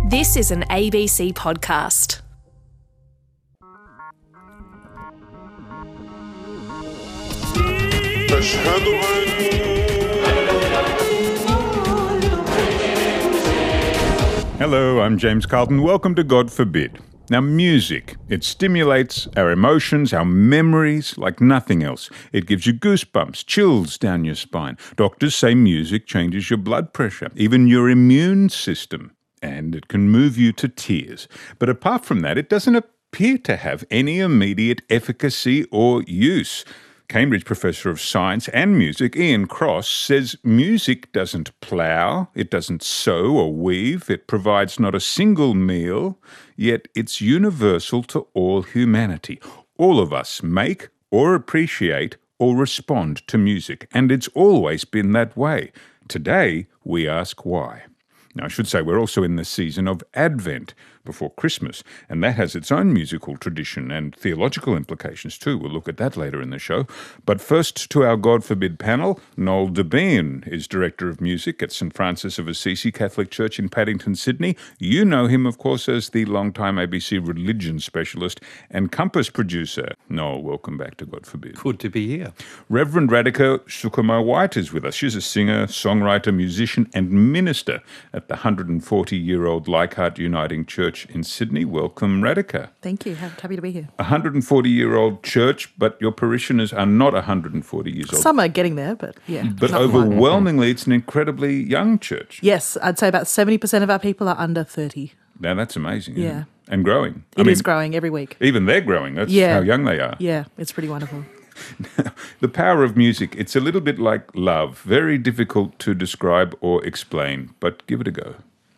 This is an ABC podcast. Hello, I'm James Carlton. Welcome to God Forbid. Now, music, it stimulates our emotions, our memories like nothing else. It gives you goosebumps, chills down your spine. Doctors say music changes your blood pressure, even your immune system, and it can move you to tears. But apart from that, it doesn't appear to have any immediate efficacy or use. Cambridge Professor of Science and Music, Ian Cross, says music doesn't plough, it doesn't sew or weave, it provides not a single meal, yet it's universal to all humanity. All of us make or appreciate or respond to music, and it's always been that way. Today, we ask why. Now, I should say we're also in the season of Advent, before Christmas, and that has its own musical tradition and theological implications too. We'll look at that later in the show. But first to our God Forbid panel, Noel Debien is Director of Music at St Francis of Assisi Catholic Church in Paddington, Sydney. You know him, of course, as the long-time ABC religion specialist and Compass producer. Noel, welcome back to God Forbid. Good to be here. Reverend Radhika Sukumar-White is with us. She's a singer, songwriter, musician and minister at the 140-year-old Leichhardt Uniting Church in Sydney. Welcome, Radhika. Thank you. Happy to be here. 140-year-old church, but your parishioners are not 140 years old. Some are getting there, but yeah. But overwhelmingly, it's an incredibly young church. Yes, I'd say about 70% of our people are under 30. Now, that's amazing. Yeah. Isn't it? And growing. It is growing every week. Even they're growing. That's how young they are. Yeah, it's pretty wonderful. The power of music, it's a little bit like love. Very difficult to describe or explain, but give it a go.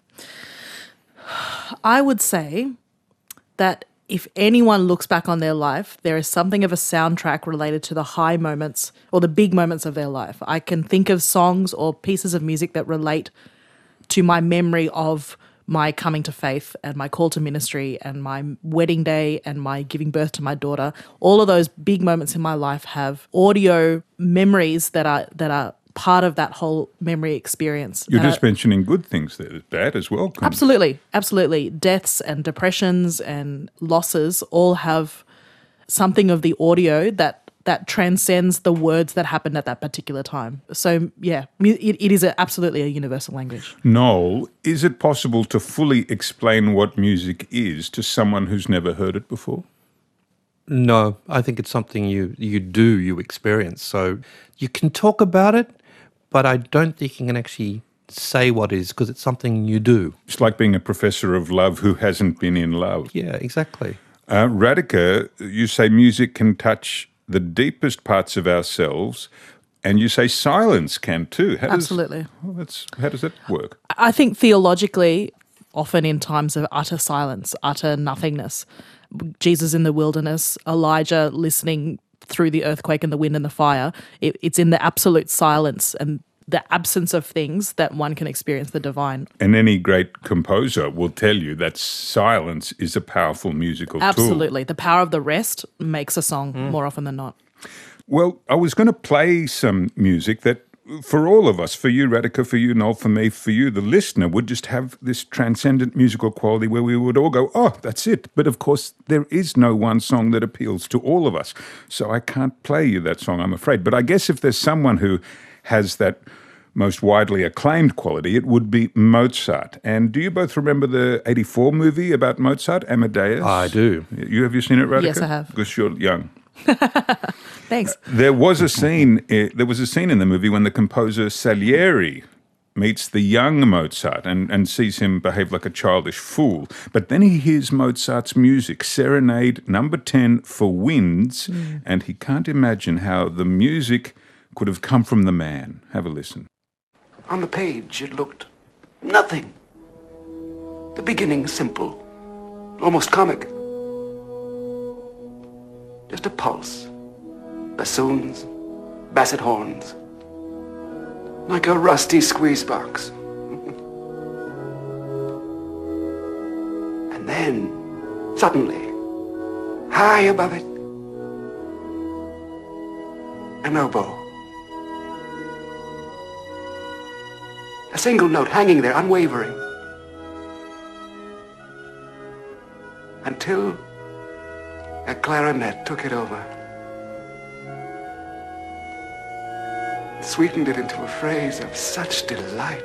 I would say that if anyone looks back on their life, there is something of a soundtrack related to the high moments or the big moments of their life. I can think of songs or pieces of music that relate to my memory of my coming to faith and my call to ministry and my wedding day and my giving birth to my daughter. All of those big moments in my life have audio memories that are part of that whole memory experience. You're just mentioning good things there, bad as well. Absolutely. Deaths and depressions and losses all have something of the audio that transcends the words that happened at that particular time. So, yeah, it is absolutely a universal language. Noel, is it possible to fully explain what music is to someone who's never heard it before? No, I think it's something you experience. So you can talk about it, but I don't think you can actually say what it is because it's something you do. It's like being a professor of love who hasn't been in love. Yeah, exactly. Radhika, you say music can touch the deepest parts of ourselves, and you say silence can too. Absolutely. How does that work? I think theologically, often in times of utter silence, utter nothingness, Jesus in the wilderness, Elijah listening through the earthquake and the wind and the fire, it's in the absolute silence and the absence of things that one can experience the divine. And any great composer will tell you that silence is a powerful musical tool. Absolutely. The power of the rest makes a song more often than not. Well, I was going to play some music that for all of us, for you, Radhika, for you, Noel, for me, for you, the listener, would just have this transcendent musical quality where we would all go, oh, that's it. But of course, there is no one song that appeals to all of us. So I can't play you that song, I'm afraid. But I guess if there's someone who has that most widely acclaimed quality, it would be Mozart. And do you both remember the 1984 movie about Mozart, Amadeus? I do. Have you seen it, Radhika? Yes, I have. Because you're young. Thanks. There was a scene in the movie when the composer Salieri meets the young Mozart and sees him behave like a childish fool. But then he hears Mozart's music, Serenade No. 10 for Winds, and he can't imagine how the music could have come from the man. Have a listen. On the page, it looked nothing. The beginning simple, almost comic. Just a pulse, bassoons, basset horns, like a rusty squeeze box. And then, suddenly, high above it, an oboe. A single note hanging there, unwavering. until a clarinet took it over. Sweetened it into a phrase of such delight.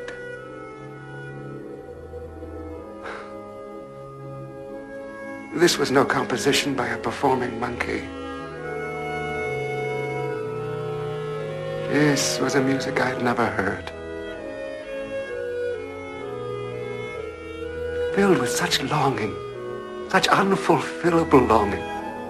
This was no composition by a performing monkey. This was a music I'd never heard. Filled with such longing, such unfulfillable longing.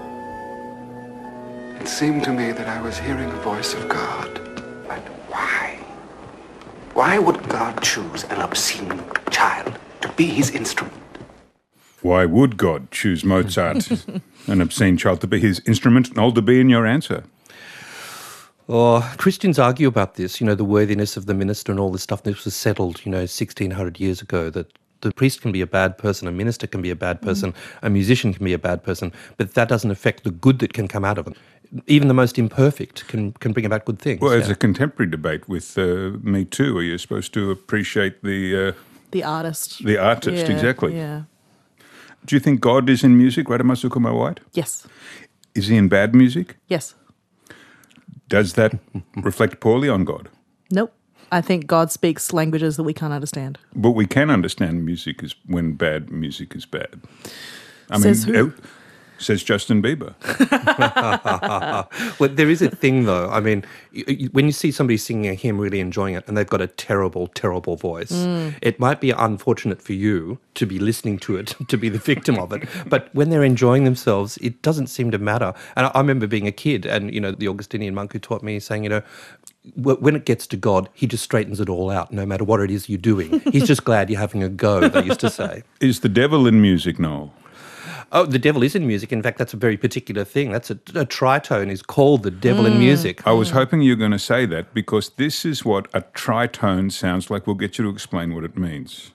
It seemed to me that I was hearing the voice of God. But why? Why would God choose an obscene child to be his instrument? Why would God choose Mozart, an obscene child, to be his instrument? And older be in your answer. Oh, Christians argue about this, the worthiness of the minister and all this stuff. This was settled, 1,600 years ago, that the priest can be a bad person, a minister can be a bad person, a musician can be a bad person, but that doesn't affect the good that can come out of it. Even the most imperfect can bring about good things. Well, there's a contemporary debate with Me Too, where you're supposed to appreciate the artist. The artist, Yeah, exactly. Yeah. Do you think God is in music, Radhamasukuma White? Yes. Is he in bad music? Yes. Does that reflect poorly on God? Nope. I think God speaks languages that we can't understand. But we can understand music is when bad music is bad. Says who? Says Justin Bieber. Well, there is a thing, though. I mean, when you see somebody singing a hymn, really enjoying it, and they've got a terrible, terrible voice, it might be unfortunate for you to be listening to it, to be the victim of it. But when they're enjoying themselves, it doesn't seem to matter. And I remember being a kid, and, the Augustinian monk who taught me, saying, when it gets to God, he just straightens it all out, no matter what it is you're doing. He's just glad you're having a go, they used to say. Is the devil in music, Noel? Oh, the devil is in music. In fact, that's a very particular thing. That's a tritone is called the devil in music. I was hoping you were going to say that, because this is what a tritone sounds like. We'll get you to explain what it means.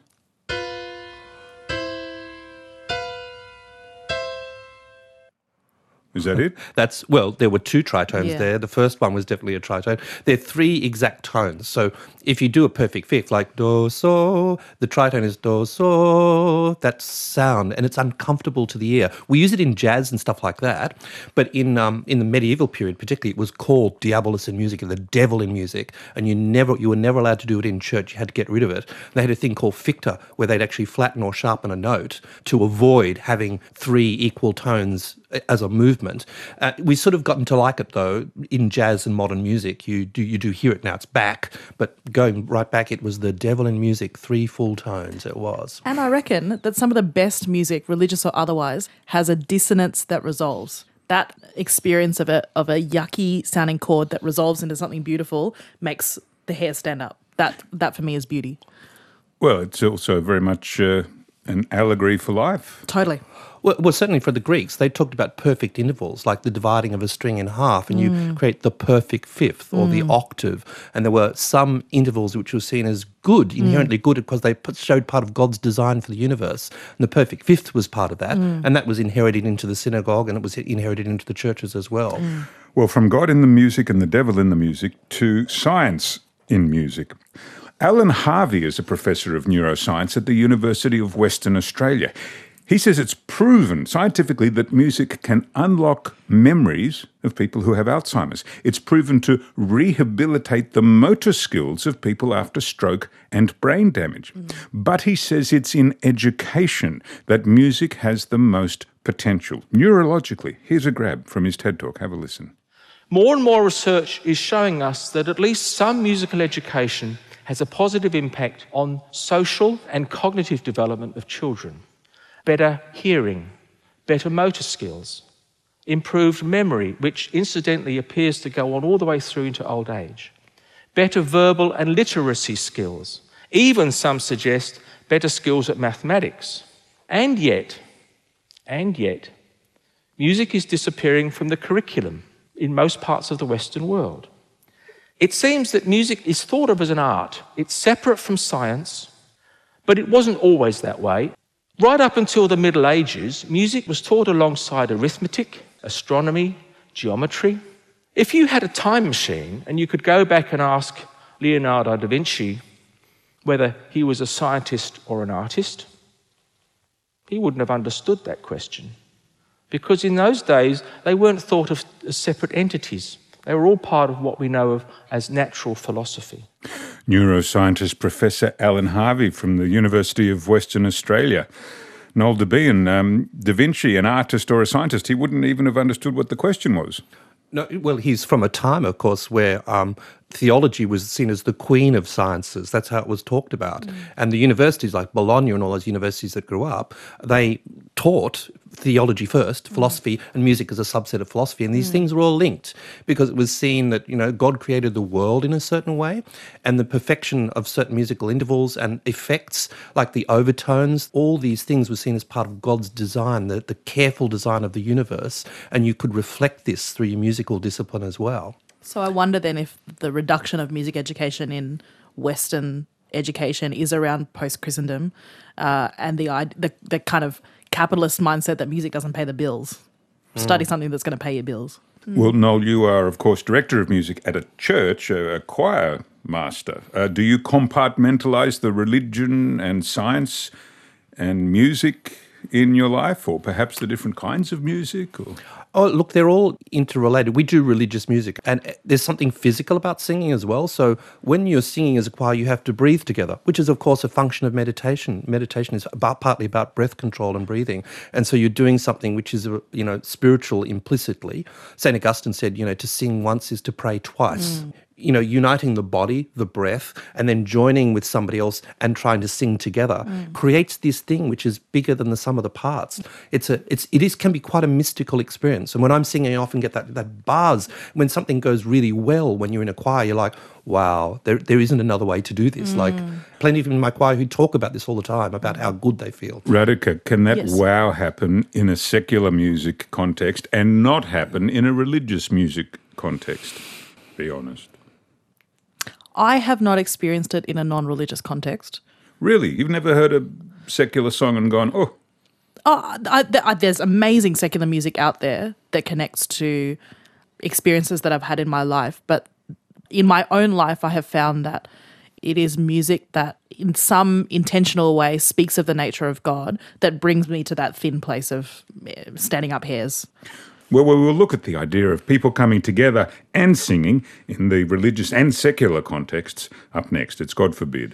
Is that it? There were two tritones there. The first one was definitely a tritone. There are three exact tones. So if you do a perfect fifth, like do, so, the tritone is do, so, that sound, and it's uncomfortable to the ear. We use it in jazz and stuff like that, but in the medieval period particularly, it was called diabolus in music, the devil in music, and you were never allowed to do it in church. You had to get rid of it. They had a thing called ficta, where they'd actually flatten or sharpen a note to avoid having three equal tones as a movement. We sort of gotten to like it, though, in jazz and modern music. You do hear it now. It's back. But going right back, it was the devil in music, three full tones it was. And I reckon that some of the best music, religious or otherwise, has a dissonance that resolves. That experience of a yucky sounding chord that resolves into something beautiful makes the hair stand up. That for me is beauty. Well, it's also very much an allegory for life. Totally. Well, certainly for the Greeks, they talked about perfect intervals, like the dividing of a string in half, and you create the perfect fifth or the octave. And there were some intervals which were seen as good, inherently good, because they showed part of God's design for the universe. And the perfect fifth was part of that, and that was inherited into the synagogue, and it was inherited into the churches as well. Well, from God in the music and the devil in the music to science in music. Alan Harvey is a professor of neuroscience at the University of Western Australia. He says it's proven scientifically that music can unlock memories of people who have Alzheimer's. It's proven to rehabilitate the motor skills of people after stroke and brain damage. But he says it's in education that music has the most potential. Neurologically, here's a grab from his TED Talk. Have a listen. More and more research is showing us that at least some musical education has a positive impact on social and cognitive development of children. Better hearing, better motor skills, improved memory, which incidentally appears to go on all the way through into old age, better verbal and literacy skills, even some suggest better skills at mathematics. And yet, music is disappearing from the curriculum in most parts of the Western world. It seems that music is thought of as an art. It's separate from science, but it wasn't always that way. Right up until the Middle Ages, music was taught alongside arithmetic, astronomy, geometry. If you had a time machine and you could go back and ask Leonardo da Vinci whether he was a scientist or an artist, he wouldn't have understood that question. Because in those days, they weren't thought of as separate entities. They were all part of what we know of as natural philosophy. Neuroscientist Professor Alan Harvey from the University of Western Australia. Noel Debien, Da Vinci, an artist or a scientist, he wouldn't even have understood what the question was. No, well, he's from a time, of course, where theology was seen as the queen of sciences. That's how it was talked about. And the universities like Bologna and all those universities that grew up, they taught theology first, philosophy, and music as a subset of philosophy. And these things were all linked because it was seen that, God created the world in a certain way, and the perfection of certain musical intervals and effects, like the overtones, all these things were seen as part of God's design, the careful design of the universe. And you could reflect this through your musical discipline as well. So I wonder then if the reduction of music education in Western education is around post-Christendom and the kind of capitalist mindset that music doesn't pay the bills. Study something that's going to pay your bills. Well, Noel, you are, of course, director of music at a church, a choir master. Do you compartmentalise the religion and science and music in your life, or perhaps the different kinds of music? Or? Oh, look, they're all interrelated. We do religious music, and there's something physical about singing as well. So when you're singing as a choir, you have to breathe together, which is, of course, a function of meditation. Meditation is partly about breath control and breathing. And so you're doing something which is, spiritual implicitly. St. Augustine said, to sing once is to pray twice. Uniting the body, the breath, and then joining with somebody else and trying to sing together creates this thing which is bigger than the sum of the parts. It can be quite a mystical experience. And when I'm singing, I often get that buzz. When something goes really well, when you're in a choir, you're like, wow, there isn't another way to do this. Like plenty of people in my choir who talk about this all the time, about how good they feel. Radhika, can that wow happen in a secular music context and not happen in a religious music context? Be honest. I have not experienced it in a non-religious context. Really? You've never heard a secular song and gone, there's amazing secular music out there that connects to experiences that I've had in my life. But in my own life, I have found that it is music that in some intentional way speaks of the nature of God that brings me to that thin place of standing up hairs. Well, we will look at the idea of people coming together and singing in the religious and secular contexts up next. It's God Forbid.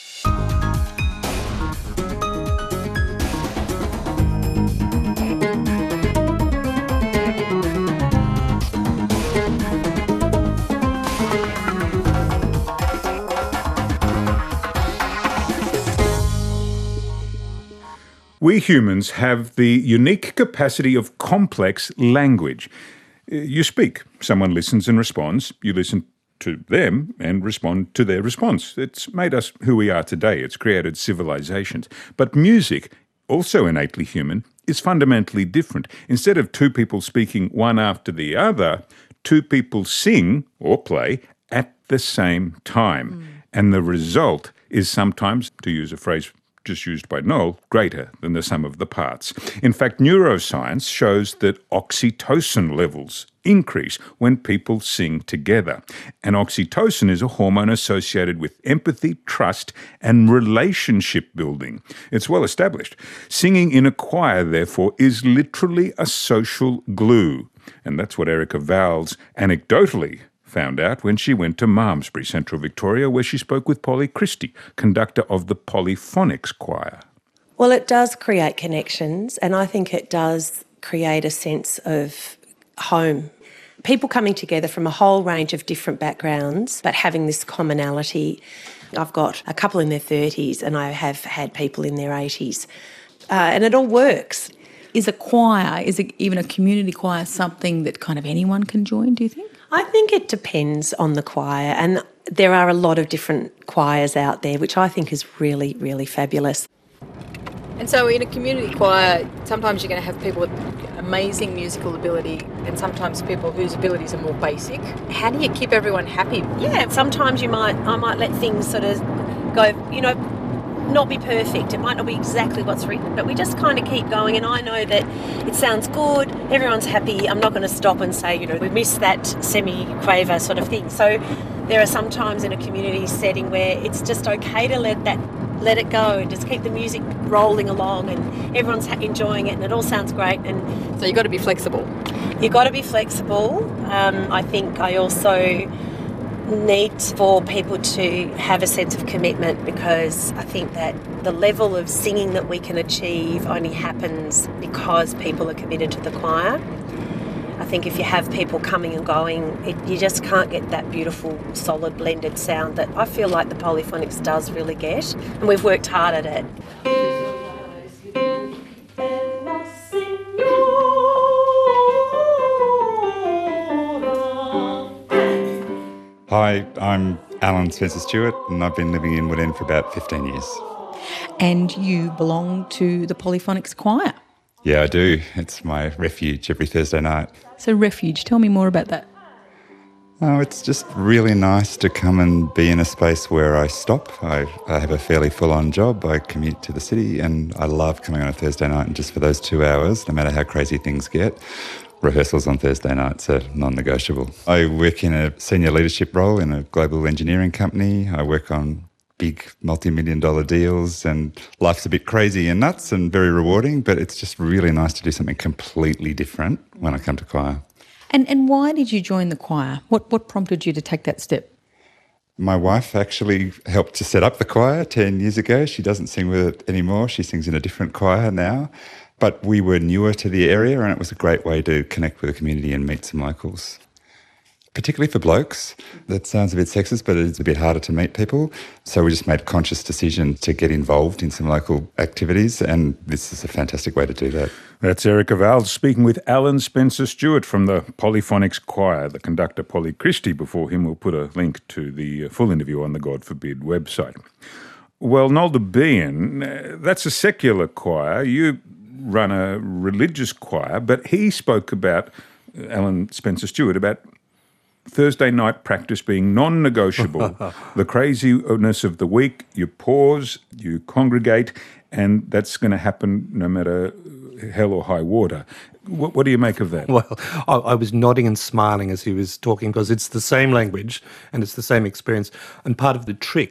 We humans have the unique capacity of complex language. You speak, someone listens and responds, you listen to them and respond to their response. It's made us who we are today. It's created civilizations. But music, also innately human, is fundamentally different. Instead of two people speaking one after the other, two people sing or play at the same time. And the result is sometimes, to use a phrase just used by Noel, greater than the sum of the parts. In fact, neuroscience shows that oxytocin levels increase when people sing together. And oxytocin is a hormone associated with empathy, trust, and relationship building. It's well established. Singing in a choir, therefore, is literally a social glue. And that's what Erica Vowles anecdotally found out when she went to Malmesbury, Central Victoria, where she spoke with Polly Christie, conductor of the Polyphonics Choir. Well, it does create connections, and I think it does create a sense of home. People coming together from a whole range of different backgrounds, but having this commonality. I've got a couple in their 30s, and I have had people in their 80s, and it all works. Is a choir, even a community choir, something that kind of anyone can join, do you think? I think it depends on the choir, and there are a lot of different choirs out there, which I think is really, really fabulous. And so in a community choir, sometimes you're going to have people with amazing musical ability and sometimes people whose abilities are more basic. How do you keep everyone happy? Yeah, sometimes I might let things sort of go, not be perfect. It might not be exactly what's written, but we just kind of keep going, and I know that it sounds good, everyone's happy. I'm not going to stop and say, we missed that semi-quaver sort of thing. So there are some times in a community setting where it's just okay to let that let it go and just keep the music rolling along and everyone's enjoying it and it all sounds great. And So you've got to be flexible. you've got to be flexible. I think I also need for people to have a sense of commitment, because I think that the level of singing that we can achieve only happens because people are committed to the choir. I think if you have people coming and going, you just can't get that beautiful, solid, blended sound that I feel like the Polyphonics does really get, and we've worked hard at it. Hi, I'm Alan Spencer Stewart, and I've been living in Woodend for about 15 years. And you belong to the Polyphonics Choir. Yeah, I do. It's my refuge every Thursday night. So Refuge, tell me more about that. Oh, it's just really nice to come and be in a space where I stop. I have a fairly full-on job. I commute to the city, and I love coming on a Thursday night, and just for those 2 hours, no matter how crazy things get, rehearsals on Thursday nights are non-negotiable. I work in a senior leadership role in a global engineering company. I work on big multi-million-dollar deals, and life's a bit crazy and nuts and very rewarding, but it's just really nice to do something completely different when I come to choir. And why did you join the choir? What prompted you to take that step? My wife actually helped to set up the choir 10 years ago. She doesn't sing with it anymore. She sings in a different choir now. But we were newer to the area, and it was a great way to connect with the community and meet some locals. Particularly for blokes. That sounds a bit sexist, but it's a bit harder to meet people. So we just made a conscious decision to get involved in some local activities, and this is a fantastic way to do that. That's Erica Val speaking with Alan Spencer Stewart from the Polyphonics Choir. The conductor, Polly Christie, before him, will put a link to the full interview on the God Forbid website. Well, Nolde Bean, that's a secular choir. You run a religious choir, but he spoke about, Alan Spencer Stewart, about Thursday night practice being non-negotiable. The craziness of the week, you pause, you congregate, and that's going to happen no matter hell or high water. What do you make of that? Well, I was nodding and smiling as he was talking, because it's the same language and it's the same experience. And part of the trick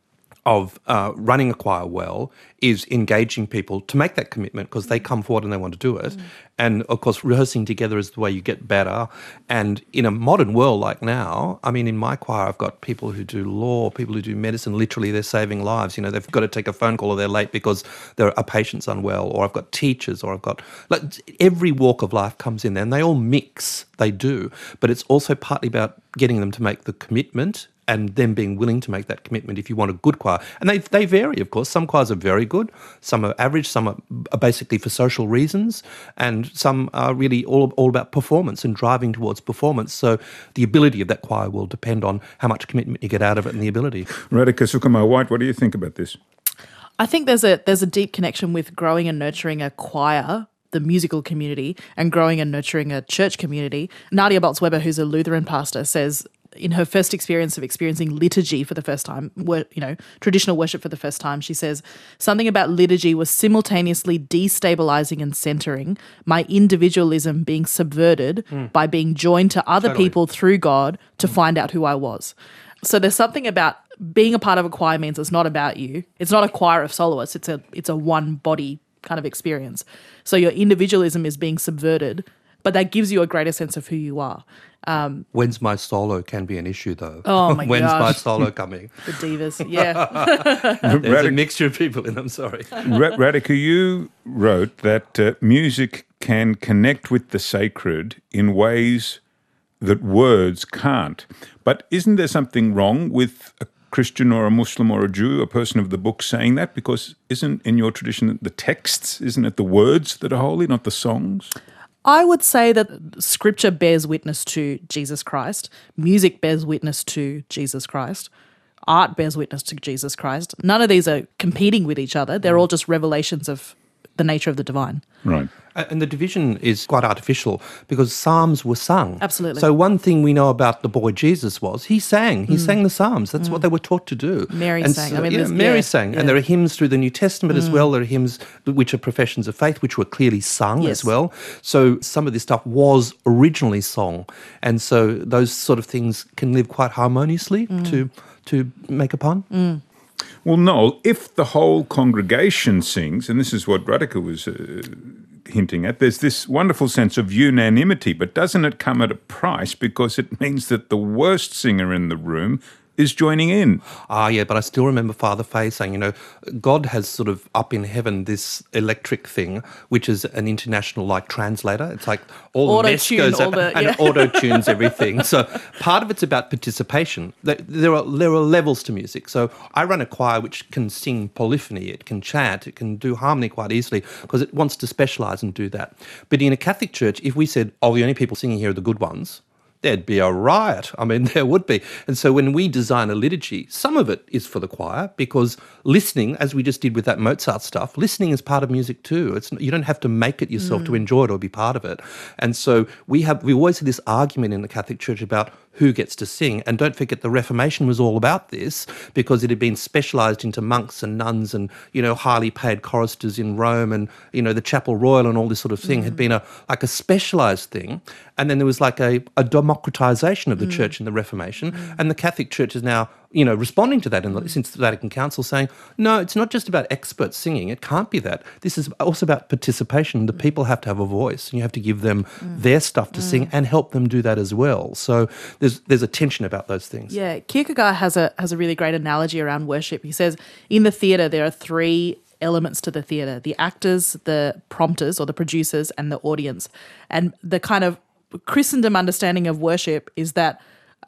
of running a choir well is engaging people to make that commitment, because they come forward and they want to do it. And, of course, rehearsing together is the way you get better. And in a modern world like now, I mean, in my choir, I've got people who do law, people who do medicine. Literally, they're saving lives. You know, they've got to take a phone call or they're late because a patient's unwell, or I've got teachers, or I've got... Like, every walk of life comes in there, and they all mix. They do. But it's also partly about getting them to make the commitment and them being willing to make that commitment if you want a good choir. And they vary, of course. Some choirs are very good, some are average, some are basically for social reasons, and some are really all about performance and driving towards performance. So the ability of that choir will depend on how much commitment you get out of it and the ability. Radhika Sukumar-White, what do you think about this? I think there's a deep connection with growing and nurturing a choir, the musical community, and growing and nurturing a church community. Nadia Bolz-Weber, who's a Lutheran pastor, says in her first experience of experiencing liturgy for the first time, traditional worship for the first time, she says, something about liturgy was simultaneously destabilizing and centering, my individualism being subverted by being joined to other people through God to find out who I was. So there's something about being a part of a choir means it's not about you. It's not a choir of soloists. It's a one body kind of experience. So your individualism is being subverted, but that gives you a greater sense of who you are. When's my solo can be an issue, though. Oh, my When's gosh. my solo coming? The divas, yeah. There's a mixture of people in them, sorry. Radhika, you wrote that music can connect with the sacred in ways that words can't. But isn't there something wrong with a Christian or a Muslim or a Jew, a person of the book, saying that? Because isn't in your tradition the texts, isn't it the words that are holy, not the songs? I would say that scripture bears witness to Jesus Christ. Music bears witness to Jesus Christ. Art bears witness to Jesus Christ. None of these are competing with each other. They're all just revelations of the nature of the divine. Right. And the division is quite artificial, because psalms were sung. Absolutely. So one thing we know about the boy Jesus was he sang. He sang the psalms. That's what they were taught to do. Mary and sang. So, Mary sang. Yeah. And there are hymns through the New Testament as well. There are hymns which are professions of faith, which were clearly sung as well. So some of this stuff was originally song. And so those sort of things can live quite harmoniously, to make a pun. Well, Noel, if the whole congregation sings, and this is what Radhika was hinting at, there's this wonderful sense of unanimity, but doesn't it come at a price because it means that the worst singer in the room is joining in? Yeah, but I still remember Father Fay saying, God has sort of up in heaven this electric thing, which is an international translator. It's like all the mess goes up and it auto-tunes everything. So part of it's about participation. There are levels to music. So I run a choir which can sing polyphony, it can chant, it can do harmony quite easily because it wants to specialise and do that. But in a Catholic church, if we said, the only people singing here are the good ones, there'd be a riot. I mean, there would be. And so when we design a liturgy, some of it is for the choir because listening, as we just did with that Mozart stuff, listening is part of music too. You don't have to make it yourself to enjoy it or be part of it. And so we always had this argument in the Catholic Church about who gets to sing. And don't forget the Reformation was all about this because it had been specialised into monks and nuns and, highly paid choristers in Rome and, the Chapel Royal and all this sort of thing had been a specialised thing. And then there was a democratisation of the church in the Reformation. And the Catholic Church is now, responding to that since the Vatican Council saying, no, it's not just about experts singing. It can't be that. This is also about participation. The people have to have a voice and you have to give them their stuff to sing and help them do that as well. So there's a tension about those things. Yeah, Kierkegaard has a really great analogy around worship. He says in the theatre there are three elements to the theatre: the actors, the prompters or the producers, and the audience. And the kind of Christendom understanding of worship is that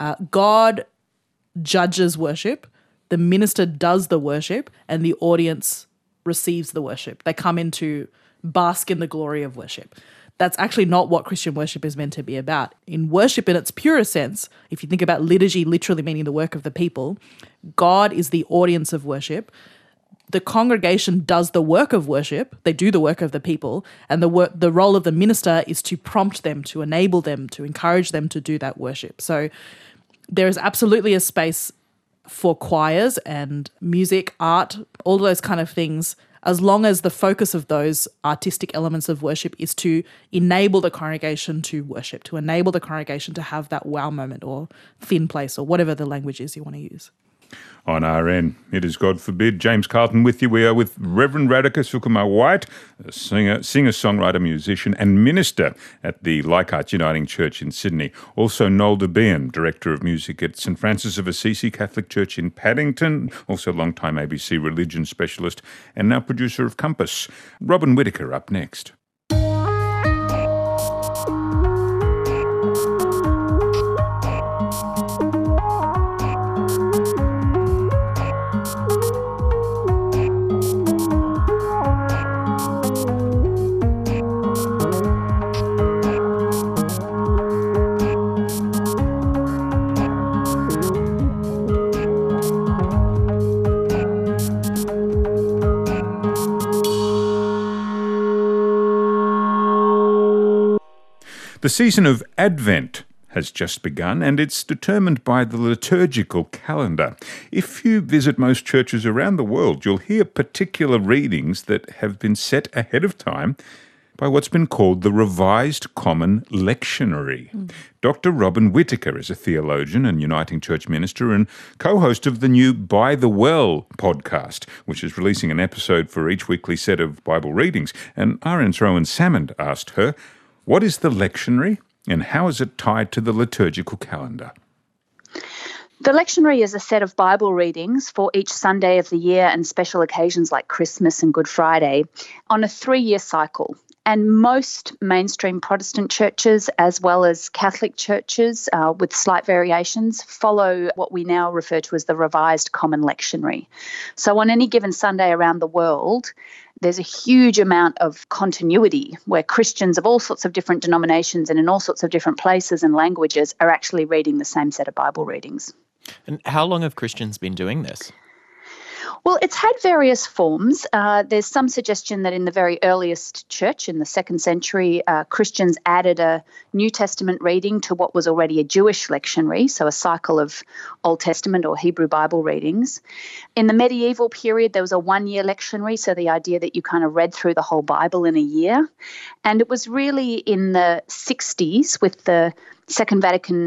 God judges worship, the minister does the worship, and the audience receives the worship. They come in to bask in the glory of worship. That's actually not what Christian worship is meant to be about. In worship in its purest sense, if you think about liturgy literally meaning the work of the people, God is the audience of worship. The congregation does the work of worship. They do the work of the people. And the role of the minister is to prompt them, to enable them, to encourage them to do that worship. So there is absolutely a space for choirs and music, art, all those kind of things, as long as the focus of those artistic elements of worship is to enable the congregation to worship, to enable the congregation to have that wow moment or thin place or whatever the language is you want to use. On RN, it is God Forbid. James Carlton with you. We are with Reverend Radhika Sukumar-White, a singer, songwriter, musician and minister at the Leichhardt Uniting Church in Sydney. Also Noel Debien, Director of Music at St Francis of Assisi Catholic Church in Paddington, also long-time ABC religion specialist and now producer of Compass. Robin Whittaker up next. The season of Advent has just begun and it's determined by the liturgical calendar. If you visit most churches around the world, you'll hear particular readings that have been set ahead of time by what's been called the Revised Common Lectionary. Dr. Robin Whittaker is a theologian and Uniting Church minister and co-host of the new By the Well podcast, which is releasing an episode for each weekly set of Bible readings. And RN's Rowan Salmond asked her, what is the lectionary and how is it tied to the liturgical calendar? The lectionary is a set of Bible readings for each Sunday of the year and special occasions like Christmas and Good Friday on a 3-year cycle. And most mainstream Protestant churches, as well as Catholic churches with slight variations, follow what we now refer to as the Revised Common Lectionary. So on any given Sunday around the world, there's a huge amount of continuity where Christians of all sorts of different denominations and in all sorts of different places and languages are actually reading the same set of Bible readings. And how long have Christians been doing this? Well, it's had various forms. There's some suggestion that in the very earliest church, in the 2nd century, Christians added a New Testament reading to what was already a Jewish lectionary, so a cycle of Old Testament or Hebrew Bible readings. In the medieval period, there was a 1-year lectionary, so the idea that you kind of read through the whole Bible in a year. And it was really in the 60s with the Second Vatican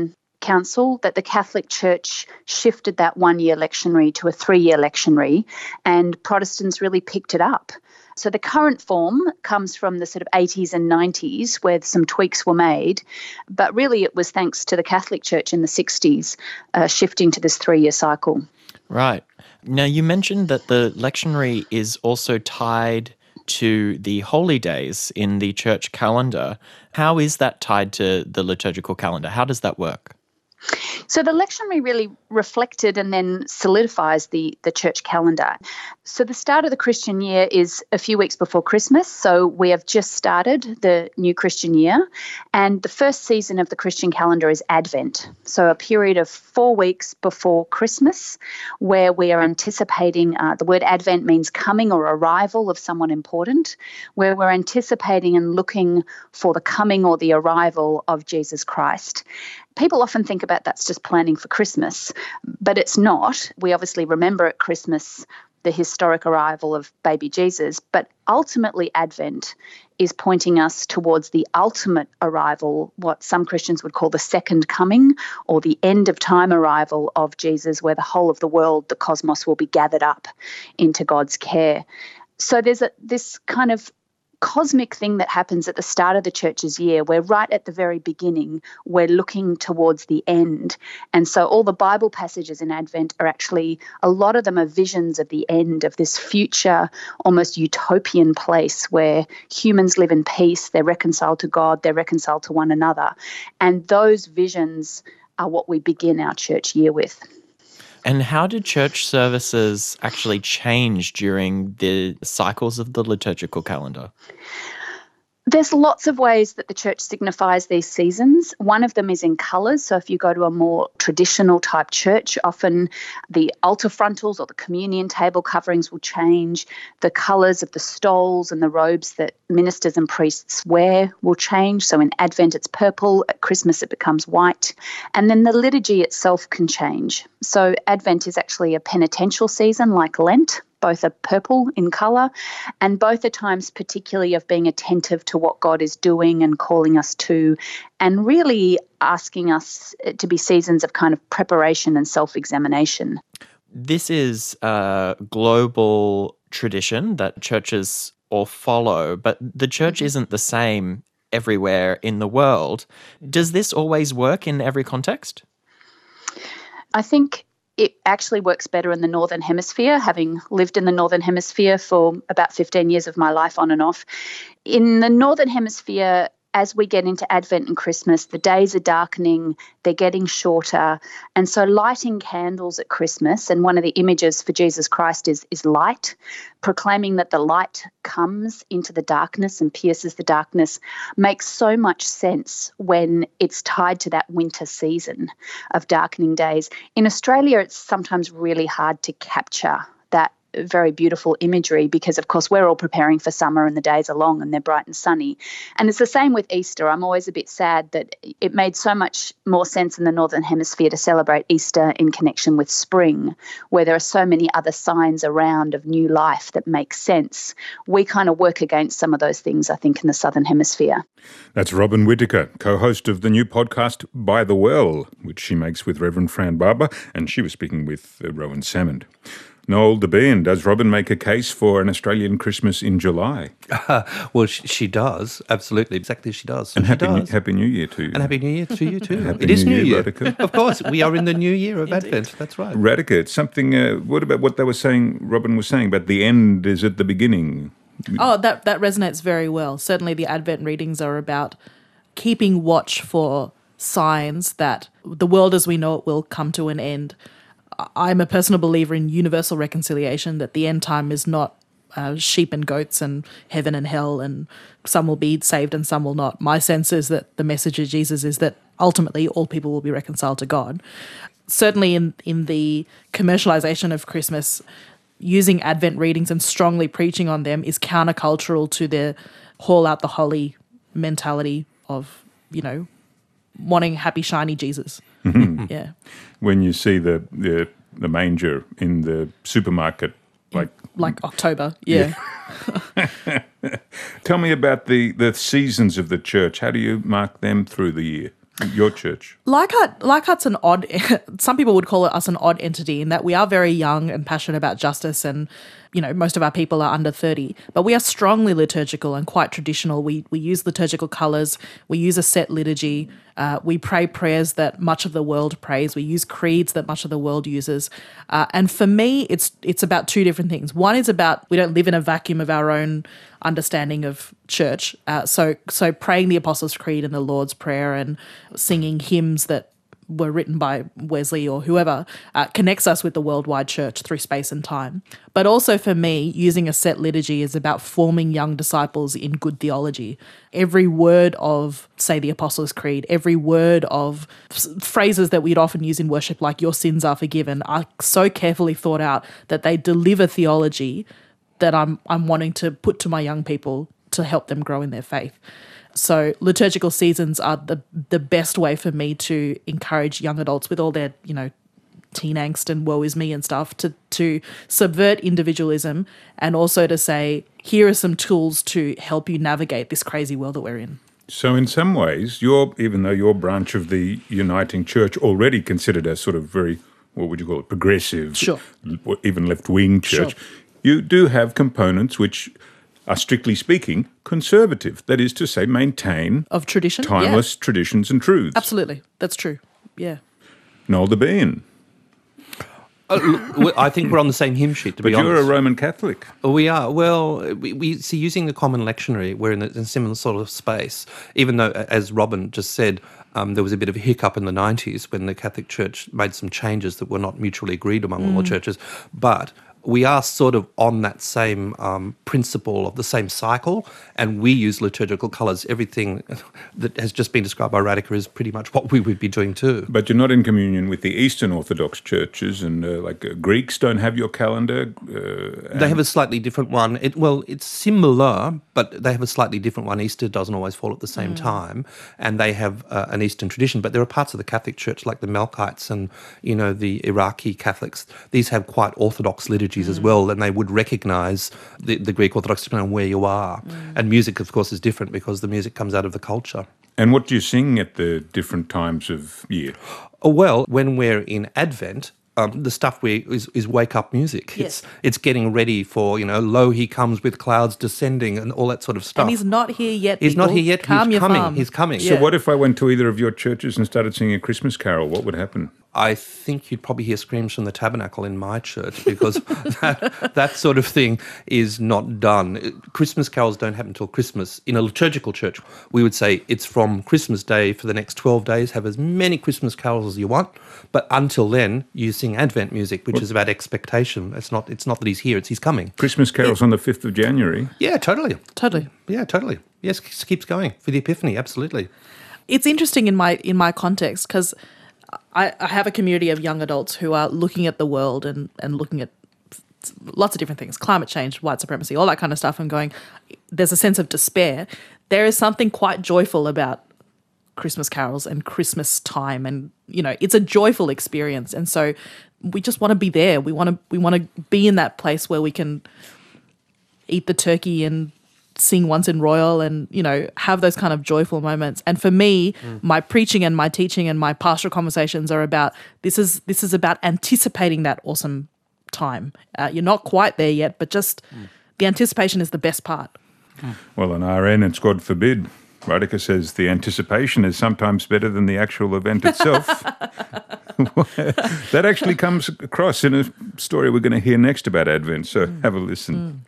Council that the Catholic Church shifted that 1-year lectionary to a 3-year lectionary, and Protestants really picked it up. So the current form comes from the sort of 80s and 90s where some tweaks were made, but really it was thanks to the Catholic Church in the 60s shifting to this 3-year cycle. Right. Now, you mentioned that the lectionary is also tied to the holy days in the church calendar. How is that tied to the liturgical calendar? How does that work? So the lectionary really reflected and then solidifies the church calendar. So the start of the Christian year is a few weeks before Christmas. So we have just started the new Christian year. And the first season of the Christian calendar is Advent. So a period of 4 weeks before Christmas where we are anticipating, the word Advent means coming or arrival of someone important, where we're anticipating and looking for the coming or the arrival of Jesus Christ. People often think about that's just planning for Christmas, but it's not. We obviously remember at Christmas the historic arrival of baby Jesus, but ultimately Advent is pointing us towards the ultimate arrival, what some Christians would call the second coming or the end of time arrival of Jesus, where the whole of the world, the cosmos, will be gathered up into God's care. So there's this kind of cosmic thing that happens at the start of the church's year. We're right at the very beginning. We're looking towards the end. And so all the Bible passages in Advent are actually, a lot of them are visions of the end, of this future, almost utopian place where humans live in peace, they're reconciled to God, they're reconciled to one another. And those visions are what we begin our church year with. And how did church services actually change during the cycles of the liturgical calendar? There's lots of ways that the church signifies these seasons. One of them is in colours. So if you go to a more traditional type church, often the altar frontals or the communion table coverings will change. The colours of the stoles and the robes that ministers and priests wear will change. So in Advent it's purple, at Christmas it becomes white. And then the liturgy itself can change. So Advent is actually a penitential season like Lent. Both are purple in colour, and both are times particularly of being attentive to what God is doing and calling us to, and really asking us to be seasons of kind of preparation and self-examination. This is a global tradition that churches all follow, but the church isn't the same everywhere in the world. Does this always work in every context? I think it actually works better in the Northern Hemisphere, having lived in the Northern Hemisphere for about 15 years of my life on and off. In the Northern Hemisphere, as we get into Advent and Christmas, the days are darkening, they're getting shorter. And so lighting candles at Christmas, and one of the images for Jesus Christ is light, proclaiming that the light comes into the darkness and pierces the darkness, makes so much sense when it's tied to that winter season of darkening days. In Australia, it's sometimes really hard to capture that very beautiful imagery because, of course, we're all preparing for summer and the days are long and they're bright and sunny. And it's the same with Easter. I'm always a bit sad that it made so much more sense in the Northern Hemisphere to celebrate Easter in connection with spring, where there are so many other signs around of new life that make sense. We kind of work against some of those things, I think, in the Southern Hemisphere. That's Robin Whittaker, co-host of the new podcast By the Well, which she makes with Reverend Fran Barber, and she was speaking with Rowan Salmond. Noel Debien, does Robin make a case for an Australian Christmas in July? Well, she does. Absolutely. Exactly, she does. And Happy New Year to you. And Happy New Year to you too. It is New Year. Radica. Of course, we are in the new year of Advent. That's right. Radica, it's something, what about what they were saying, Robin was saying, about the end is at the beginning? Oh, that resonates very well. Certainly the Advent readings are about keeping watch for signs that the world as we know it will come to an end. I'm a personal believer in universal reconciliation, that the end time is not sheep and goats and heaven and hell, and some will be saved and some will not. My sense is that the message of Jesus is that ultimately all people will be reconciled to God. Certainly in the commercialization of Christmas, using Advent readings and strongly preaching on them is countercultural to the haul out the holly mentality of, wanting happy, shiny Jesus. Mm-hmm. Yeah. When you see the manger in the supermarket, like October, yeah. Tell me about the seasons of the church. How do you mark them through the year? Your church? Leichhardt's an odd, some people would call us an odd entity in that we are very young and passionate about justice, and, most of our people are under 30, but we are strongly liturgical and quite traditional. We use liturgical colours, we use a set liturgy, we pray prayers that much of the world prays, we use creeds that much of the world uses. And for me, it's about two different things. One is about we don't live in a vacuum of our own understanding of church. So praying the Apostles' Creed and the Lord's Prayer and singing hymns that were written by Wesley or whoever connects us with the worldwide church through space and time. But also for me, using a set liturgy is about forming young disciples in good theology. Every word of, say, the Apostles' Creed, every word of phrases that we'd often use in worship, like your sins are forgiven, are so carefully thought out that they deliver theology that I'm wanting to put to my young people to help them grow in their faith. So liturgical seasons are the best way for me to encourage young adults with all their, teen angst and woe is me and stuff to subvert individualism and also to say, here are some tools to help you navigate this crazy world that we're in. So in some ways, even though your branch of the Uniting Church already considered as sort of very, what would you call it, progressive, sure, even left-wing church, sure, you do have components which are, strictly speaking, conservative. That is to say, maintain of tradition, timeless traditions and truths. Absolutely, that's true. Yeah. Noel Debien. I think we're on the same hymn sheet, to be honest. But you're a Roman Catholic. We are. Well, we see using the common lectionary, we're in a similar sort of space, even though, as Robin just said, there was a bit of a hiccup in the 90s when the Catholic Church made some changes that were not mutually agreed among all churches. But we are sort of on that same principle of the same cycle, and we use liturgical colours. Everything that has just been described by Radhika is pretty much what we would be doing too. But you're not in communion with the Eastern Orthodox churches, and Greeks don't have your calendar? They have a slightly different one. It's similar, but they have a slightly different one. Easter doesn't always fall at the same time, and they have an Eastern tradition. But there are parts of the Catholic Church, like the Melkites and the Iraqi Catholics, these have quite Orthodox liturgies as well, and they would recognise the Greek Orthodox depending on where you are. And music, of course, is different because the music comes out of the culture. And what do you sing at the different times of year? Well, when we're in Advent, the stuff is wake-up music. Yes. It's getting ready for, lo, he comes with clouds descending and all that sort of stuff. And he's not here yet, He's people. not here yet. Calm He's your coming. farm. He's coming. So what if I went to either of your churches and started singing a Christmas carol? What would happen? I think you'd probably hear screams from the tabernacle in my church because that sort of thing is not done. Christmas carols don't happen until Christmas. In a liturgical church, we would say it's from Christmas Day for the next 12 days, have as many Christmas carols as you want, but until then, you sing Advent music, which is about expectation. It's not that he's here, it's he's coming. Christmas carols on the 5th of January? Yeah, totally. Totally. Yeah, totally. Yes, it keeps going for the Epiphany, absolutely. It's interesting in my context because I have a community of young adults who are looking at the world and looking at lots of different things, climate change, white supremacy, all that kind of stuff, and going, there's a sense of despair. There is something quite joyful about Christmas carols and Christmas time, and it's a joyful experience. And so we just want to be there. We want to be in that place where we can eat the turkey and sing Once in Royal and, have those kind of joyful moments. And for me, my preaching and my teaching and my pastoral conversations are about, this is about anticipating that awesome time. You're not quite there yet, but just the anticipation is the best part. Well, on RN, it's God forbid. Radhika says the anticipation is sometimes better than the actual event itself. That actually comes across in a story we're going to hear next about Advent, so have a listen.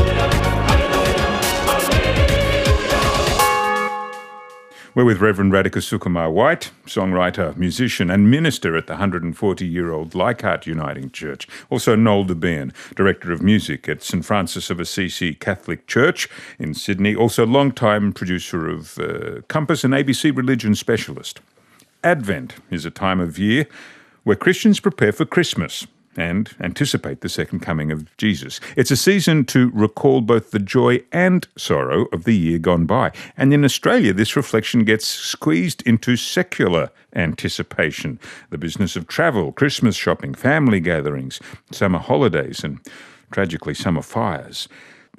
We're with Reverend Radhika Sukumar-White, songwriter, musician and minister at the 140-year-old Leichhardt Uniting Church. Also Noel Debien, Director of Music at St Francis of Assisi Catholic Church in Sydney. Also long-time producer of Compass and ABC Religion Specialist. Advent is a time of year where Christians prepare for Christmas and anticipate the second coming of Jesus. It's a season to recall both the joy and sorrow of the year gone by. And in Australia, this reflection gets squeezed into secular anticipation. The business of travel, Christmas shopping, family gatherings, summer holidays, and tragically summer fires.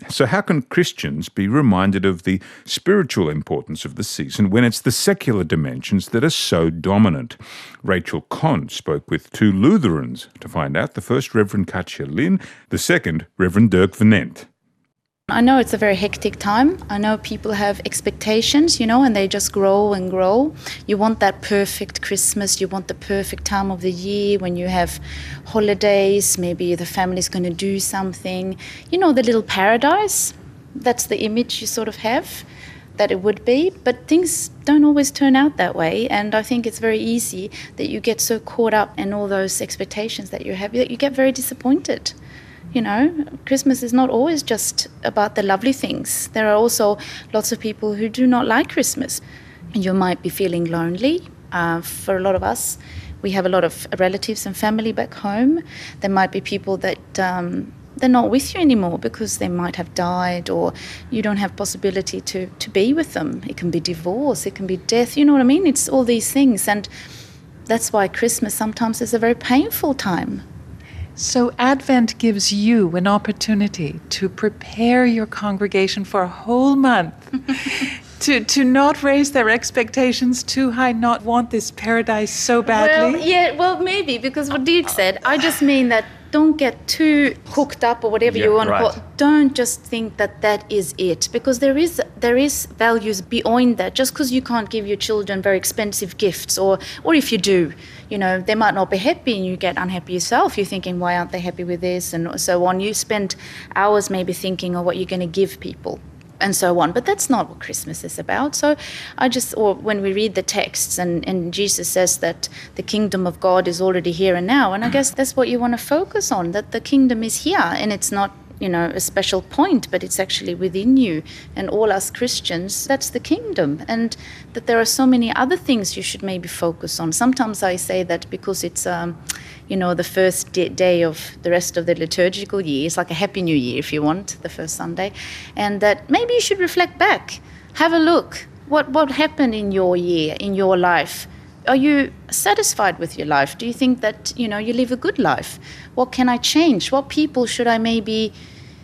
So how can Christians be reminded of the spiritual importance of the season when it's the secular dimensions that are so dominant? Rachel Conn spoke with two Lutherans to find out, the first Reverend Katja Lin, the second Reverend Dirk Venent. I know it's a very hectic time. I know people have expectations, and they just grow and grow. You want that perfect Christmas. You want the perfect time of the year when you have holidays. Maybe the family's going to do something. The little paradise. That's the image you sort of have that it would be. But things don't always turn out that way. And I think it's very easy that you get so caught up in all those expectations that you have that you get very disappointed. Christmas is not always just about the lovely things. There are also lots of people who do not like Christmas. You might be feeling lonely. For a lot of us, we have a lot of relatives and family back home. There might be people that they're not with you anymore because they might have died, or you don't have possibility to be with them. It can be divorce, it can be death, you know what I mean? It's all these things. And that's why Christmas sometimes is a very painful time. So Advent gives you an opportunity to prepare your congregation for a whole month, to not raise their expectations too high, not want this paradise so badly. Well, maybe, because what Dirk said, I just mean that don't get too hooked up or whatever you want to call it. Don't just think that is it, because there is values beyond that. Just because you can't give your children very expensive gifts, or if you do, they might not be happy and you get unhappy yourself. You're thinking, why aren't they happy with this, and so on. You spend hours maybe thinking of what you're going to give people, and so on. But that's not what Christmas is about. So or when we read the texts and Jesus says that the kingdom of God is already here and now, and I guess that's what you want to focus on, that the kingdom is here, and it's not, a special point, but it's actually within you. And all us Christians, that's the kingdom. And that there are so many other things you should maybe focus on. Sometimes I say that because it's, the first day of the rest of the liturgical year. It's like a Happy New Year, if you want, the first Sunday. And that maybe you should reflect back. Have a look. What happened in your year, in your life? Are you satisfied with your life? Do you think that, you live a good life? What can I change? What people should I maybe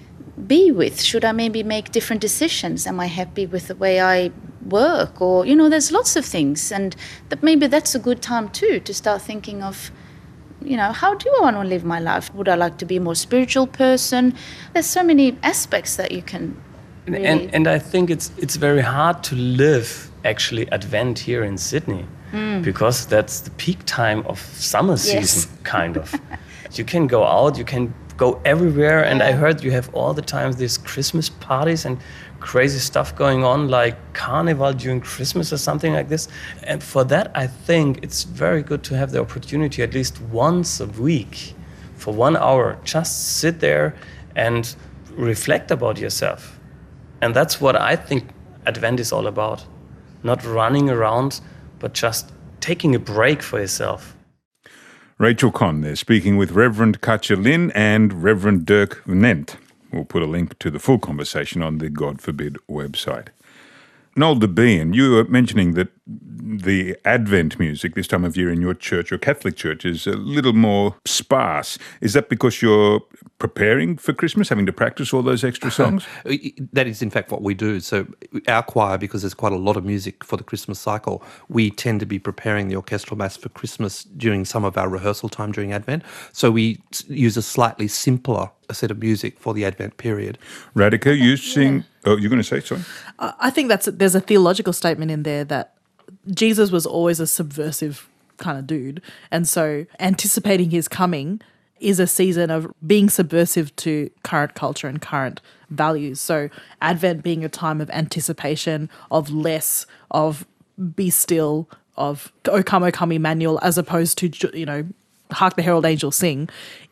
be with? Should I maybe make different decisions? Am I happy with the way I work? Or, there's lots of things. And maybe that's a good time too, to start thinking of, how do I want to live my life? Would I like to be a more spiritual person? There's so many aspects that you can really... And I think it's very hard to live, actually, Advent here in Sydney. Because that's the peak time of summer season, kind of. You can go out, you can go everywhere, and I heard you have all the time these Christmas parties and crazy stuff going on, like carnival during Christmas or something like this. And for that, I think it's very good to have the opportunity at least once a week for 1 hour, just sit there and reflect about yourself. And that's what I think Advent is all about. Not running around, but just taking a break for yourself. Rachel Conn there, speaking with Reverend Katja Lin and Reverend Dirk Venent. We'll put a link to the full conversation on the God Forbid website. Noel de Bean, you were mentioning that the Advent music this time of year in your church, your Catholic church, is a little more sparse. Is that because you're preparing for Christmas, having to practice all those extra songs? That is, in fact, what we do. So our choir, because there's quite a lot of music for the Christmas cycle, we tend to be preparing the orchestral mass for Christmas during some of our rehearsal time during Advent. So we use a slightly simpler set of music for the Advent period. Radhika, you sing... Oh, you're going to say, sorry? I think there's a theological statement in there that Jesus was always a subversive kind of dude. And so anticipating his coming is a season of being subversive to current culture and current values. So Advent being a time of anticipation, of less, of be still, of O come, Emmanuel, as opposed to, hark the herald angels sing,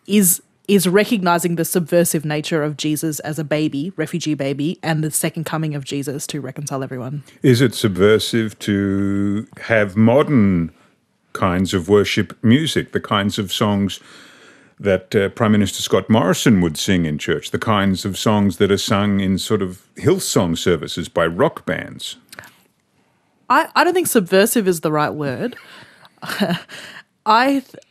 is recognizing the subversive nature of Jesus as a baby, refugee baby, and the second coming of Jesus to reconcile everyone. Is it subversive to have modern kinds of worship music, the kinds of songs that Prime Minister Scott Morrison would sing in church, the kinds of songs that are sung in sort of Hillsong services by rock bands? I don't think subversive is the right word.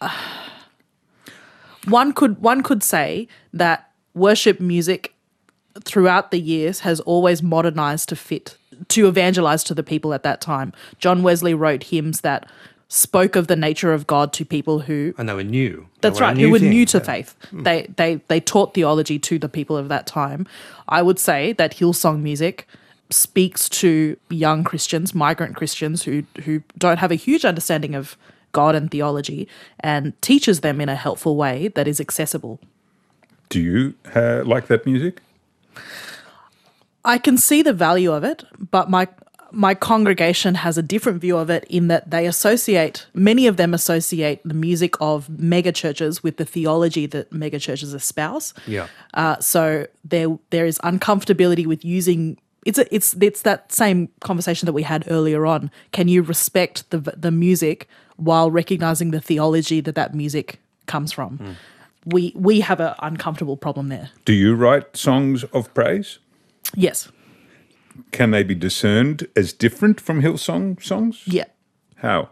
One could say that worship music throughout the years has always modernized to evangelize to the people at that time. John Wesley wrote hymns that spoke of the nature of God to people who... And they were new. That's right, who were new to faith. They taught theology to the people of that time. I would say that Hillsong music speaks to young Christians, migrant Christians who don't have a huge understanding of God and theology, and teaches them in a helpful way that is accessible. Do you like that music? I can see the value of it, but my congregation has a different view of it in that many of them associate the music of mega churches with the theology that mega churches espouse. Yeah. So there is uncomfortability with using. It's that same conversation that we had earlier on. Can you respect the music while recognizing the theology that music comes from? We have an uncomfortable problem there. Do you write songs of praise? Yes. Can they be discerned as different from Hillsong songs? Yeah. How?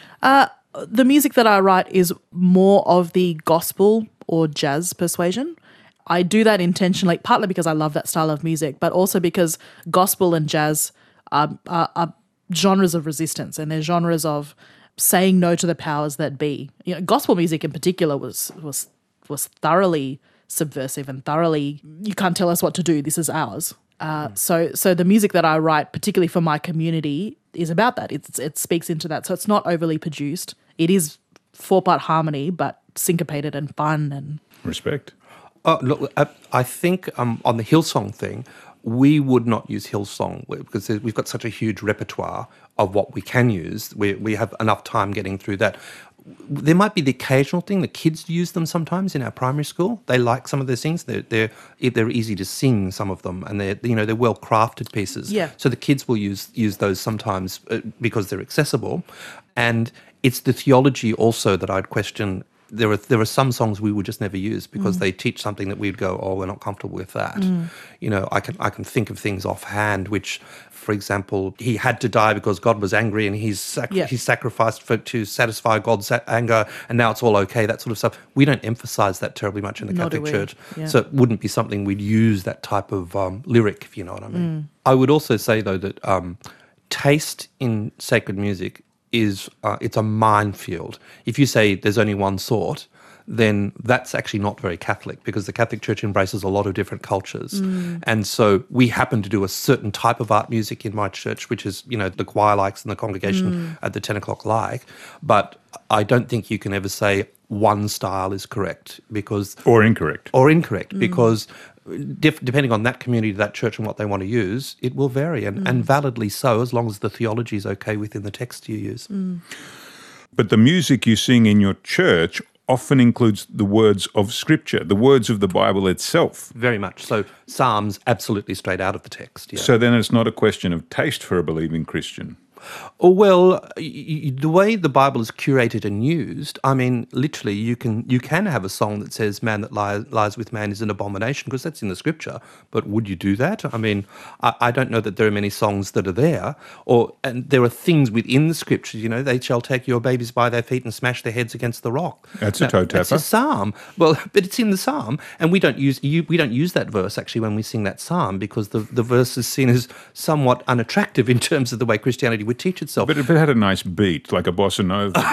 The music that I write is more of the gospel or jazz persuasion. I do that intentionally, partly because I love that style of music, but also because gospel and jazz are genres of resistance, and they're genres of saying no to the powers that be. You know, gospel music in particular was thoroughly subversive and thoroughly, you can't tell us what to do, this is ours. So the music that I write, particularly for my community, is about that. It speaks into that. So it's not overly produced. It is 4-part harmony, but syncopated and fun and... Respect. Look, I think on the Hillsong thing, we would not use Hillsong because we've got such a huge repertoire of what we can use. We have enough time getting through that. There might be the occasional thing. The kids use them sometimes in our primary school. They like some of those things. They're easy to sing, some of them, and they're well crafted pieces. Yeah. So the kids will use those sometimes because they're accessible, and it's the theology also that I'd question. There are some songs we would just never use because they teach something that we'd go, oh, we're not comfortable with that. You know, I can think of things offhand which, for example, he had to die because God was angry and he sacrificed to satisfy God's anger, and now it's all okay, that sort of stuff. We don't emphasise that terribly much in the Catholic Church. Yeah. So it wouldn't be something we'd use, that type of lyric, if you know what I mean. I would also say, though, that taste in sacred music is it's a minefield. If you say there's only one sort, then that's actually not very Catholic, because the Catholic Church embraces a lot of different cultures. And so we happen to do a certain type of art music in my church, which is, you know, the choir likes and the congregation at the 10 o'clock like. But I don't think you can ever say one style is correct because... Or incorrect. Because depending on that community, that church and what they want to use, it will vary, and validly so, as long as the theology is okay within the text you use. But the music you sing in your church often includes the words of Scripture, the words of the Bible itself. Very much. So Psalms absolutely straight out of the text. Yeah. So then it's not a question of taste for a believing Christian. Oh, well, the way the Bible is curated and used, I mean, literally, you can have a song that says "Man that lies with man is an abomination," because that's in the Scripture. But would you do that? I mean, I don't know that there are many songs that are there. And there are things within the Scriptures. You know, they shall take your babies by their feet and smash their heads against the rock. That's a toe tapper. It's a psalm. Well, but it's in the psalm, and we don't use that verse actually when we sing that psalm, because the verse is seen as somewhat unattractive in terms of the way Christianity would teach itself. But if it had a nice beat, like a bossa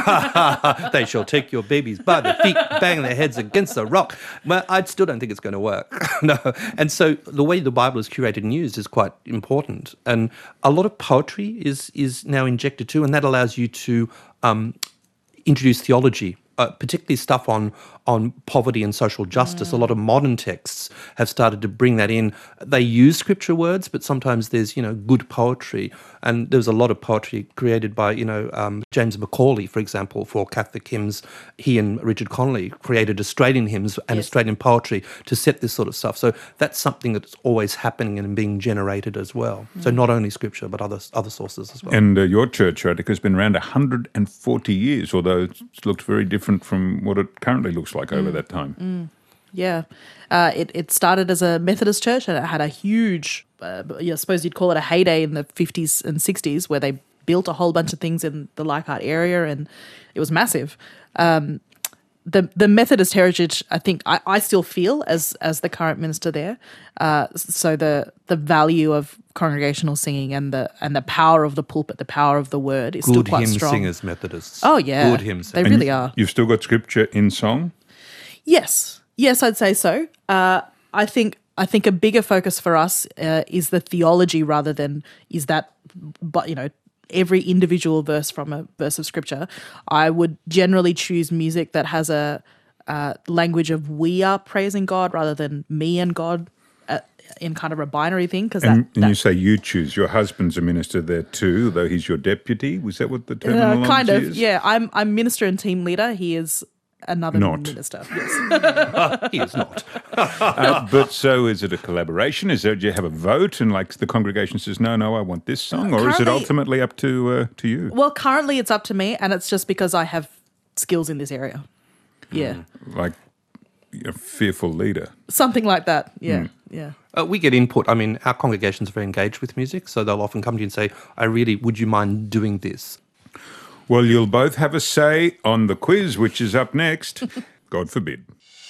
nova. They shall take your babies by the feet, bang their heads against the rock. Well, I still don't think it's going to work. No. And so the way the Bible is curated and used is quite important. And a lot of poetry is now injected too, and that allows you to introduce theology, particularly stuff on poverty and social justice. A lot of modern texts have started to bring that in. They use scripture words, but sometimes there's, you know, good poetry. And there's a lot of poetry created by, you know, James Macaulay, for example, for Catholic hymns. He and Richard Connolly created Australian hymns and Australian poetry to set this sort of stuff. So that's something that's always happening and being generated as well. So not only scripture, but other sources as well. And your church, Radhika, has been around 140 years, although it's looked very different from what it currently looks like over that time. Yeah. It started as a Methodist church, and it had a huge, I suppose you'd call it a heyday in the 50s and 60s, where they built a whole bunch of things in the Leichhardt area, and it was massive. the Methodist heritage, I think I still feel as the current minister there. So the value of congregational singing and the power of the pulpit, the power of the word is still quite strong. Good hymn singers, Methodists. Oh yeah, good hymn singers. They really are. You've still got scripture in song? Yes, I'd say so. I think a bigger focus for us is the theology rather than is that, but every individual verse from a verse of scripture. I would generally choose music that has a language of we are praising God rather than me and God in kind of a binary thing. And you say you choose. Your husband's a minister there too, though he's your deputy. Was that what the terminology kind of, is? yeah. I'm minister and team leader. He is another minister. Yes. He is not. But so is it a collaboration? Do you have a vote and like the congregation says, no, I want this song? Or is it ultimately up to you? Well, currently it's up to me, and it's just because I have skills in this area. Yeah. Like a fearful leader. Something like that. Yeah. Yeah. We get input. I mean, our congregations are very engaged with music, so they'll often come to you and say, would you mind doing this? Well, you'll both have a say on the quiz, which is up next. God forbid.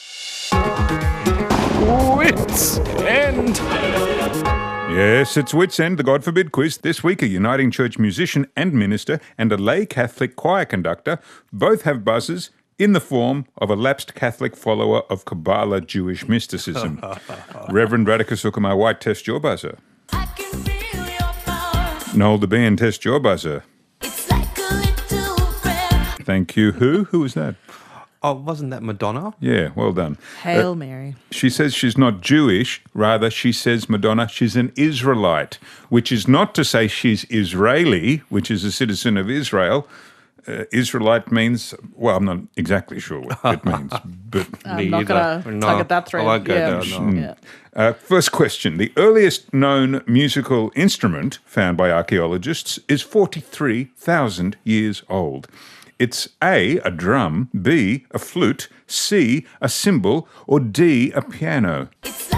Wits End. Yes, it's Wits End, the God forbid quiz. This week, a Uniting Church musician and minister and a lay Catholic choir conductor both have buzzers in the form of a lapsed Catholic follower of Kabbalah Jewish mysticism. Reverend Radhika Sukumar-White, test your buzzer. Noel DeBean, test your buzzer. Thank you. Who was that? Oh, wasn't that Madonna? Yeah, well done. Hail Mary. She says she's not Jewish. Rather, she says, Madonna, she's an Israelite, which is not to say she's Israeli, which is a citizen of Israel. Israelite means, well, I'm not exactly sure what it means. But I'm not going to tug at that thread. I won't go down, no. First question. The earliest known musical instrument found by archaeologists is 43,000 years old. It's A, a drum, B, a flute, C, a cymbal, or D, a piano.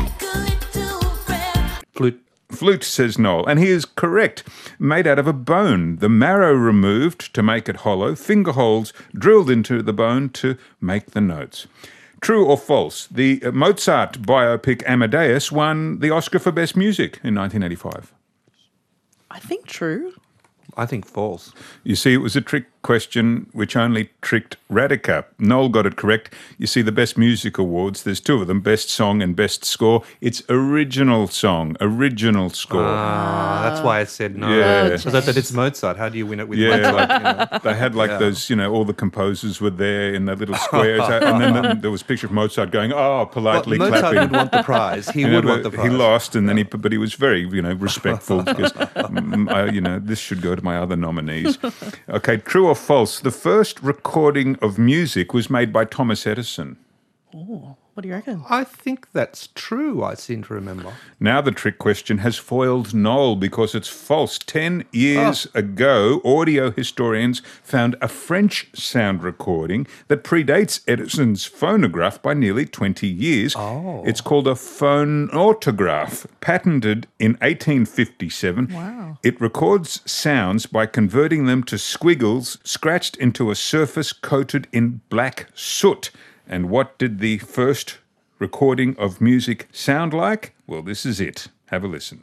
Flute. Flute, says Noel, and he is correct. Made out of a bone, the marrow removed to make it hollow, finger holes drilled into the bone to make the notes. True or false? The Mozart biopic Amadeus won the Oscar for Best Music in 1985. I think true. I think false. You see, it was a trick question which only tricked Radhika. Noel got it correct. You see, the Best Music Awards, there's two of them, Best Song and Best Score. It's original song, original score. That's why I said no. Yeah. Because I said it's Mozart. How do you win it with Mozart? They had those, all the composers were there in the little squares. And then there was a picture of Mozart going, politely Mozart clapping. would want the prize. He would want the prize. He lost, and then but he was very, respectful because, this should go to my other nominees. Okay, true or false? The first recording of music was made by Thomas Edison. Oh, what do you reckon? I think that's true, I seem to remember. Now the trick question has foiled Noel because it's false. 10 years ago, audio historians found a French sound recording that predates Edison's phonograph by nearly 20 years. Oh. It's called a phonautograph, patented in 1857. Wow. It records sounds by converting them to squiggles scratched into a surface coated in black soot. And what did the first recording of music sound like? Well, this is it. Have a listen.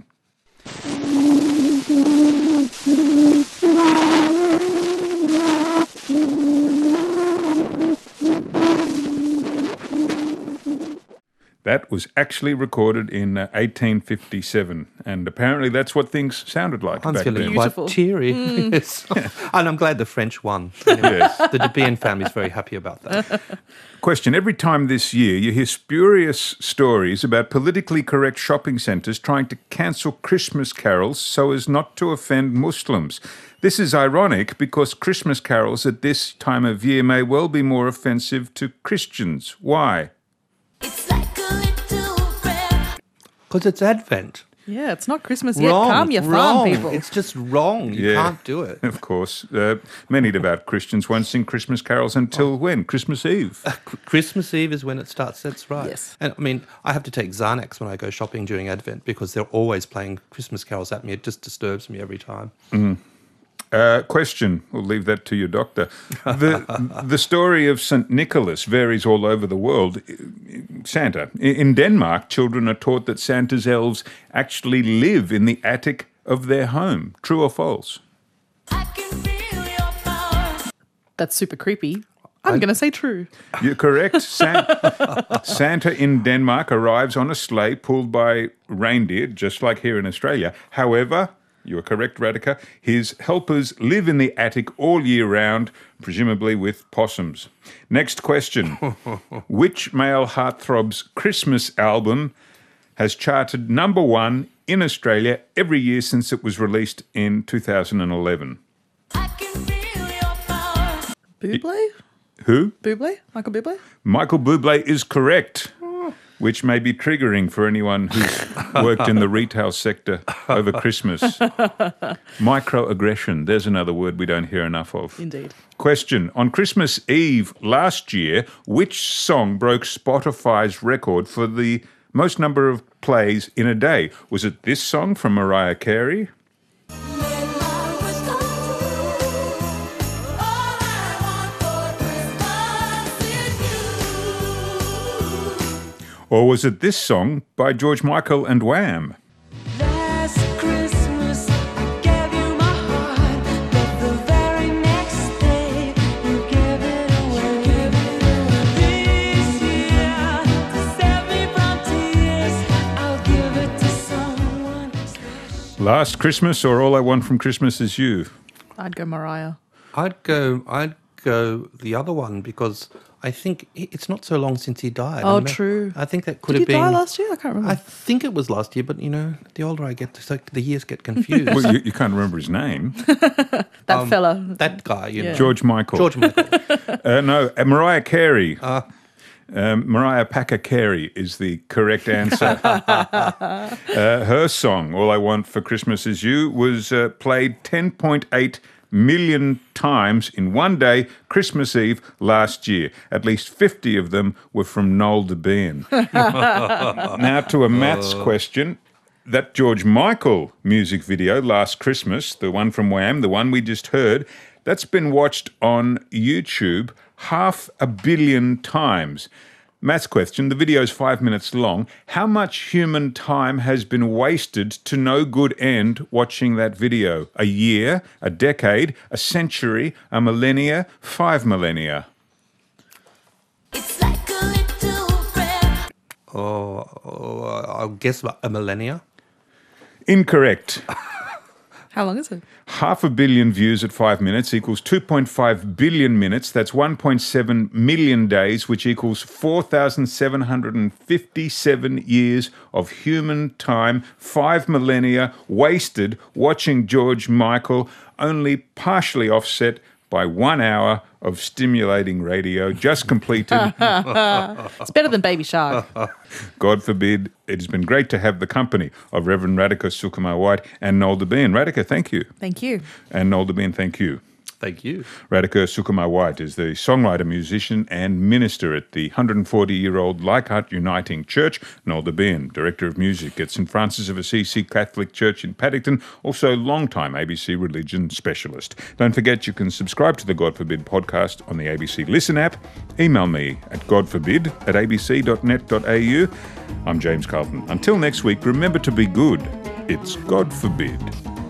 That was actually recorded in 1857, and apparently that's what things sounded like I'm back feeling then. quite teary. Yes. And I'm glad the French won. Yes. The DeBean family is very happy about that. Question. Every time this year you hear spurious stories about politically correct shopping centres trying to cancel Christmas carols so as not to offend Muslims. This is ironic because Christmas carols at this time of year may well be more offensive to Christians. Why? Because it's Advent. Yeah, it's not Christmas yet. Calm your farm, people. It's just wrong. You can't do it. Of course. Many devout Christians won't sing Christmas carols until when? Christmas Eve. Christmas Eve is when it starts. That's right. Yes. And I mean, I have to take Xanax when I go shopping during Advent because they're always playing Christmas carols at me. It just disturbs me every time. Question, we'll leave that to your doctor. The story of St. Nicholas varies all over the world. Santa. In Denmark, children are taught that Santa's elves actually live in the attic of their home. True or false? That's super creepy. I'm going to say true. You're correct. Santa in Denmark arrives on a sleigh pulled by reindeer, just like here in Australia. However, you are correct, Radhika, his helpers live in the attic all year round, presumably with possums. Next question. Which male heartthrob's Christmas album has charted number 1 in Australia every year since it was released in 2011? Bublé? Who? Bublé? Michael Bublé? Michael Bublé is correct, which may be triggering for anyone who's worked in the retail sector over Christmas. Microaggression, there's another word we don't hear enough of. Indeed. Question. On Christmas Eve last year, which song broke Spotify's record for the most number of plays in a day? Was it this song from Mariah Carey? Or was it this song by George Michael and Wham? Last Christmas I gave you my heart, but the very next day you gave it away. This year, to save me from tears, I'll give it to someone special. Last Christmas or All I Want from Christmas Is You? I'd go Mariah. I'd go the other one because I think it's not so long since he died. Oh, true. I think that could Did have been. Did he die last year? I can't remember. I think it was last year, but the older I get, the years get confused. Well, you can't remember his name. That fella. That guy, you know. George Michael. George Michael. No, Mariah Carey. Mariah Packer Carey is the correct answer. Her song, All I Want for Christmas Is You, was played 10.8 million times in one day, Christmas Eve last year. At least 50 of them were from Noel Debien. Now to a maths question. That George Michael music video, Last Christmas, the one from Wham, the one we just heard, that's been watched on YouTube 500 million times. Maths question, the video is 5 minutes long. How much human time has been wasted to no good end watching that video? A year, a decade, a century, a millennia, 5 millennia? I'll guess about a millennia. Incorrect. How long is it? 500 million views at 5 minutes equals 2.5 billion minutes. That's 1.7 million days, which equals 4,757 years of human time, 5 millennia wasted watching George Michael, only partially offset by 1 hour of stimulating radio just completed. It's better than Baby Shark. God forbid. It has been great to have the company of Reverend Radhika Sukumar-White and Noel Debien. Radhika, thank you. Thank you. And Noel Debien, thank you. Thank you. Radhika Sukumar-White is the songwriter, musician and minister at the 140-year-old Leichhardt Uniting Church. Noel Debien, Director of Music at St Francis of Assisi Catholic Church in Paddington, also long-time ABC religion specialist. Don't forget you can subscribe to the God Forbid podcast on the ABC Listen app. Email me at godforbid@abc.net.au. I'm James Carlton. Until next week, remember to be good. It's God Forbid.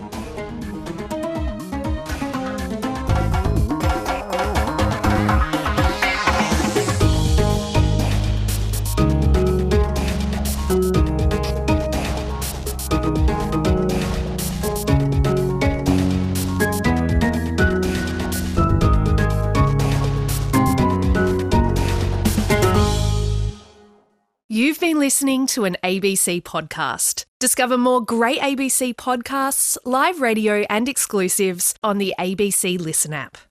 You've been listening to an ABC podcast. Discover more great ABC podcasts, live radio and exclusives on the ABC Listen app.